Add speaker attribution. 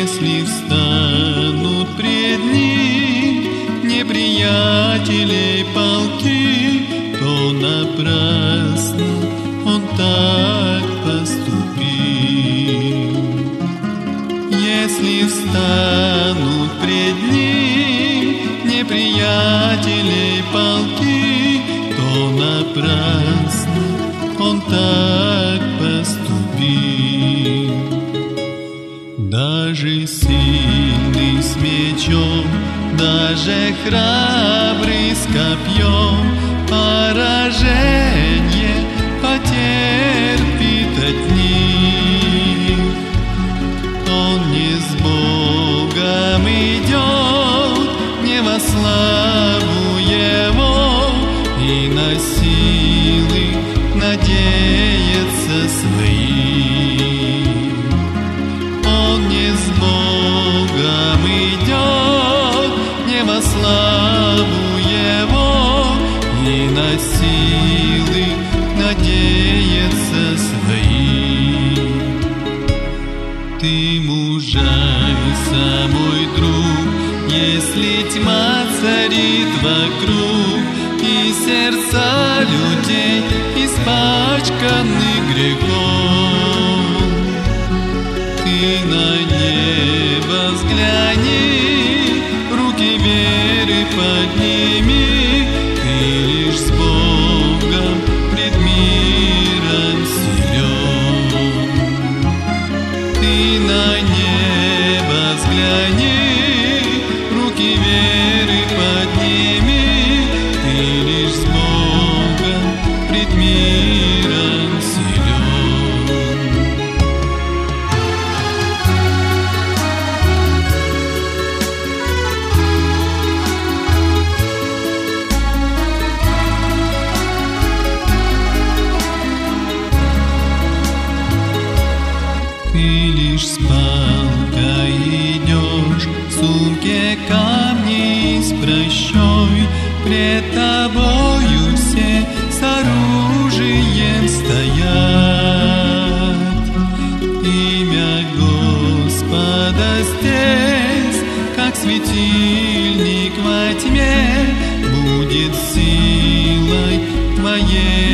Speaker 1: Если встанут пред ним неприятелей полки, то напрасно он так поступил. Если встанут пред ним неприятелей полки, то напрасно он так поступил. Даже сильный с мечом, даже храбрый с копьем поражение потерпит от них. Он не с Богом идет, не во славу Его, и на силы надеется свои. Он не с Богом идет, не во славу Его, и на силы надеется свои. Ты мужайся, мой друг, если тьма царит вокруг, и сердца людей испачканы грехом. Ты на небо взгляни, руки веры подними, ты лишь с Богом пред миром силен. Ты на небо взгляни, руки веры подними, ты лишь с Богом пред миром силен. Ты лишь с палкой идешь, в сумке камни с прощой, пред тобою все с оружием стоят. Имя Господа здесь, как светильник во тьме, будет силой твоей